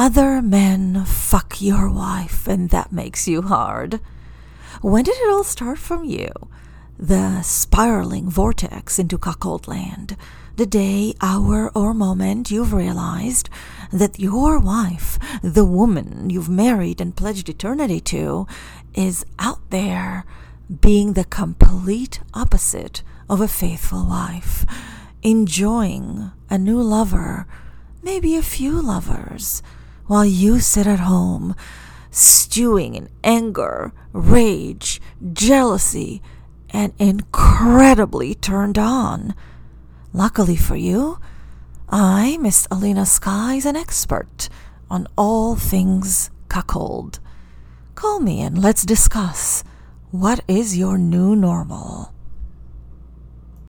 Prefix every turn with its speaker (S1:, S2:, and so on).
S1: other men fuck your wife and that makes you hard. When did it all start from you? The spiraling vortex into cuckold land. The day, hour, or moment you've realized that your wife, the woman you've married and pledged eternity to, is out there being the complete opposite of a faithful wife, enjoying a new lover, maybe a few lovers, while you sit at home, stewing in anger, rage, jealousy, and incredibly turned on. Luckily for you, I, Miss Alina Sky, is an expert on all things cuckold. Call me and let's discuss what is your new normal.